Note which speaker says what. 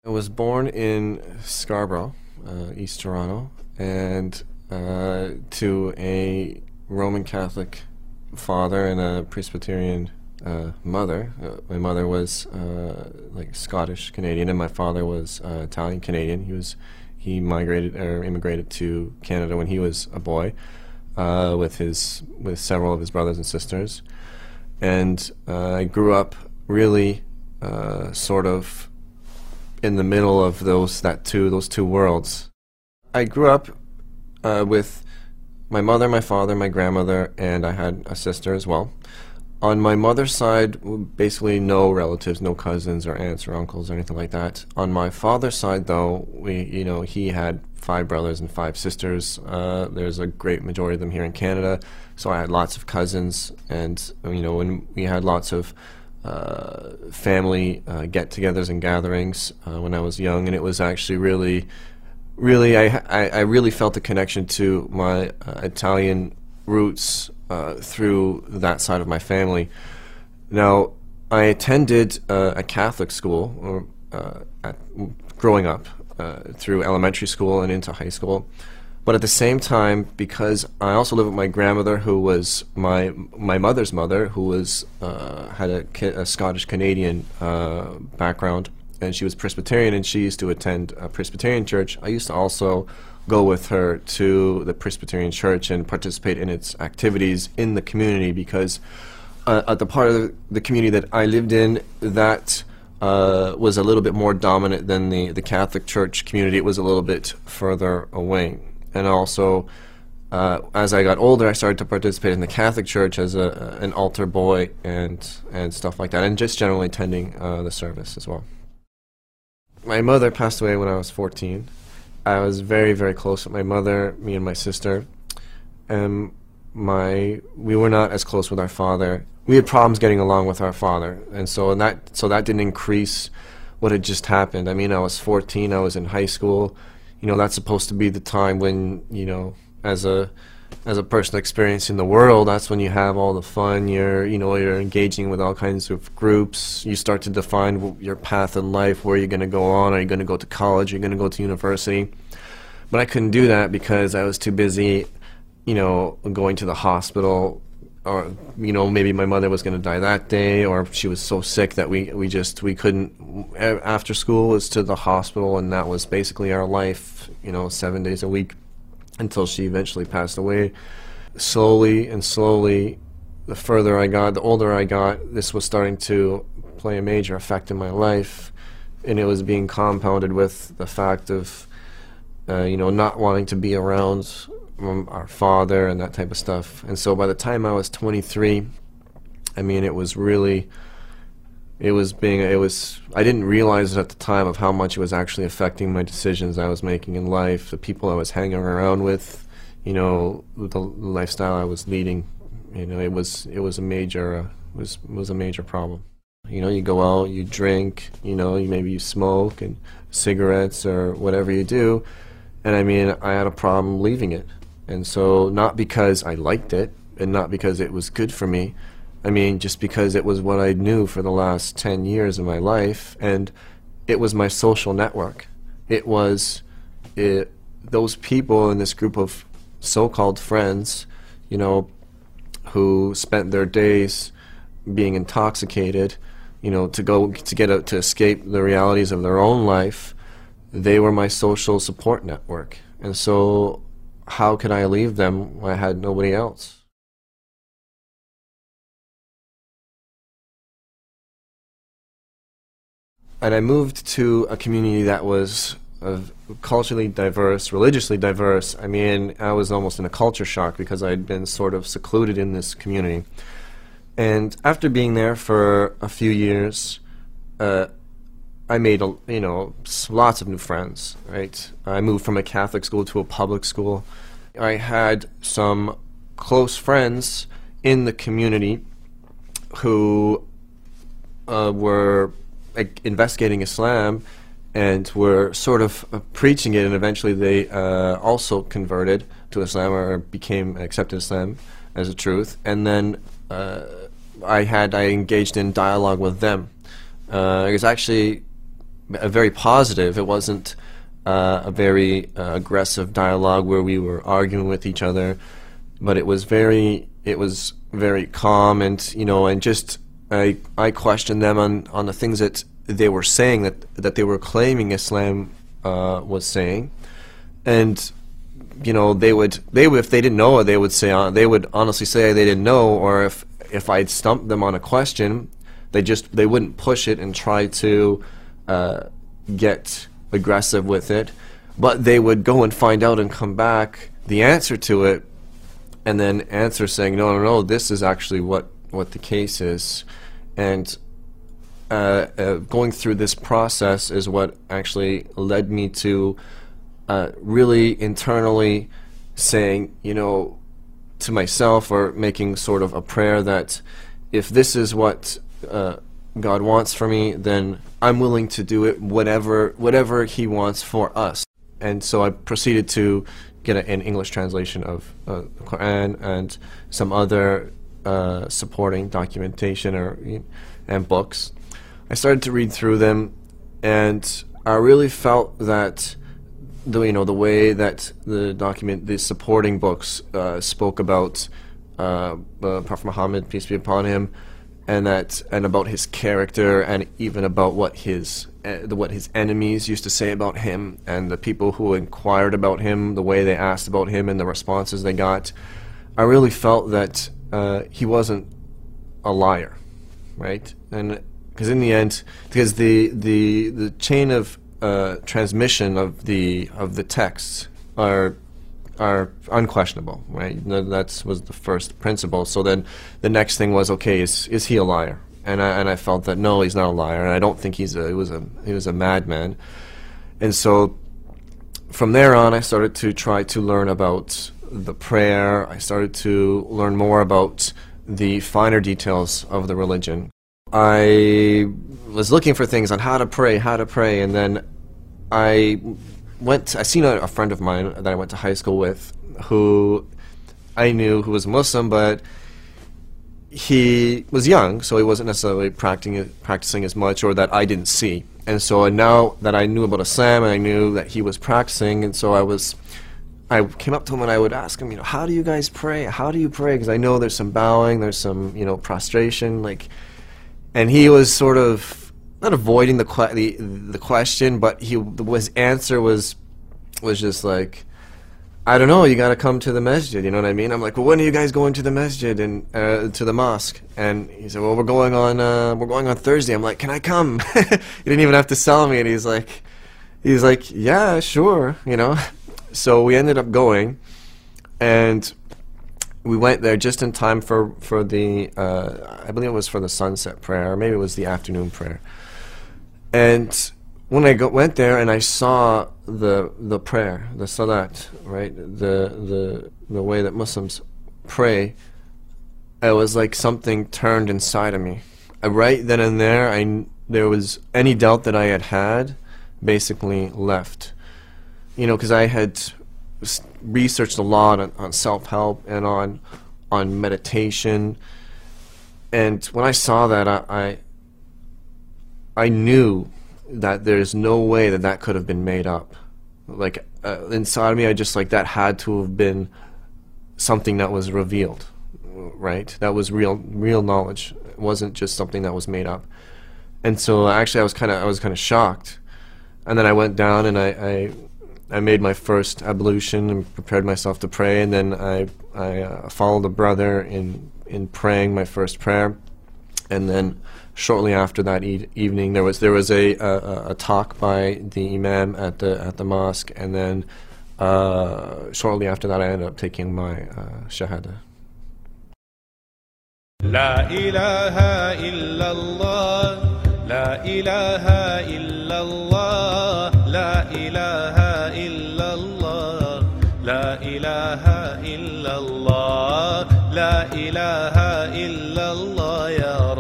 Speaker 1: I was born in Scarborough, East Toronto, and to a Roman Catholic father and a Presbyterian mother. My mother was like Scottish Canadian, and my father was Italian Canadian. He migrated or immigrated to Canada when he was a boy, with several of his brothers and sisters, and I grew up really sort of in the middle of those two worlds. I grew up with my mother, my father, my grandmother, and I had a sister as well. On my mother's side, basically no relatives, no cousins or aunts or uncles or anything like that. On my father's side, though, he had 5 brothers and 5 sisters. There's a great majority of them here in Canada, so I had lots of cousins, and when we had lots of family get-togethers and gatherings when I was young, and it was actually I really felt a connection to my Italian roots through that side of my family. Now, I attended a Catholic school growing up through elementary school and into high school. But at the same time, because I also lived with my grandmother, who was my mother's mother, who was had a Scottish Canadian background, and she was Presbyterian, and she used to attend a Presbyterian church. I used to also go with her to the Presbyterian church and participate in its activities in the community, because at the part of the community that I lived in, that was a little bit more dominant than the Catholic church community. It was a little bit further away. And also, as I got older, I started to participate in the Catholic Church as an altar boy and stuff like that, and just generally attending the service as well. My mother passed away when I was 14. I was very, very close with my mother, me and my sister. We were not as close with our father. We had problems getting along with our father, and so that didn't increase what had just happened. I mean, I was 14. I was in high school. That's supposed to be the time when, as a person experiencing the world, that's when you have all the fun. You're engaging with all kinds of groups. You start to define your path in life, where you're going to go on. Are you going to go to college? Are you going to go to university? But I couldn't do that because I was too busy, going to the hospital, or maybe my mother was going to die that day, or she was so sick that we couldn't. After school was to the hospital, and that was basically our life, 7 days a week, until she eventually passed away. Slowly, the further I got, the older I got, this was starting to play a major effect in my life, and it was being compounded with the fact of not wanting to be around our father and that type of stuff. And so by the time I was 23, I mean, I didn't realize it at the time of how much it was actually affecting my decisions I was making in life, the people I was hanging around with, the lifestyle I was leading. It was a major problem. You go out, you drink, maybe you smoke and cigarettes or whatever you do, and I mean, I had a problem leaving it. And so, not because I liked it, and not because it was good for me, I mean, just because it was what I knew for the last 10 years of my life, and it was my social network. It was those people in this group of so-called friends, who spent their days being intoxicated, to escape the realities of their own life. They were my social support network. And so, how could I leave them when I had nobody else? And I moved to a community that was culturally diverse, religiously diverse. I mean, I was almost in a culture shock because I'd been sort of secluded in this community. And after being there for a few years, I made lots of new friends, right? I moved from a Catholic school to a public school. I had some close friends in the community who were investigating Islam and were sort of preaching it, and eventually they also converted to Islam or accepted Islam as a truth. And then I engaged in dialogue with them. Because actually very positive. It wasn't a very aggressive dialogue where we were arguing with each other, but it was very calm, and and just I questioned them on the things that they were saying, that they were claiming Islam was saying, and they would if they didn't know, they would honestly say they didn't know, or if I'd stumped them on a question, they wouldn't push it and try to get aggressive with it, but they would go and find out and come back the answer to it, and then answer saying, no, this is actually what the case is. And going through this process is what actually led me to really internally saying, to myself, or making sort of a prayer that if this is what God wants for me, then I'm willing to do it, whatever He wants for us. And so I proceeded to get an English translation of the Quran and some other supporting documentation and books. I started to read through them, and I really felt that the way that the supporting books spoke about Prophet Muhammad, peace be upon him, and about his character, and even about what his enemies used to say about him, and the people who inquired about him, the way they asked about him, and the responses they got, I really felt that he wasn't a liar, right? And because in the end, because the chain of transmission of the texts are unquestionable, right? That was the first principle. So then the next thing was, okay, is he a liar? And I felt that no, he's not a liar, and I don't think he was a madman. And so from there on, I started to try to learn about the prayer. I started to learn more about the finer details of the religion. I was looking for things on how to pray, and then I seen a friend of mine that I went to high school with, who I knew who was Muslim, but he was young, so he wasn't necessarily practicing as much, or that I didn't see. And so now that I knew about Islam, and I knew that he was practicing, and so I came up to him and I would ask him, how do you guys pray? How do you pray? Because I know there's some bowing, there's some, prostration, and he was sort of not avoiding the question, but his answer was just like, I don't know, you got to come to the masjid, you know what I mean? I'm like, well, when are you guys going to the masjid and to the mosque? And he said, well, we're going on Thursday. I'm like, can I come? He didn't even have to sell me, and he's like, yeah, sure, So we ended up going, and we went there just in time for the I believe it was for the sunset prayer, or maybe it was the afternoon prayer. And when I went there and I saw the prayer, the salat, right, the way that Muslims pray, it was like something turned inside of me. Right then and there, there was any doubt that I had basically left. Because I had researched a lot on self-help and on meditation, and when I saw that, I knew that there's no way that could have been made up. Inside of me, I just that had to have been something that was revealed, right? That was real knowledge. It wasn't just something that was made up. And so actually, I was kind of shocked. And then I went down and I made my first ablution and prepared myself to pray, and then I followed a brother in praying my first prayer, and then shortly after that evening there was a talk by the imam at the mosque, and then shortly after that I ended up taking my shahada. La ilaha illallah, la ilaha illallah, la ilaha illallah, la ilaha illallah, la ilaha illallah ya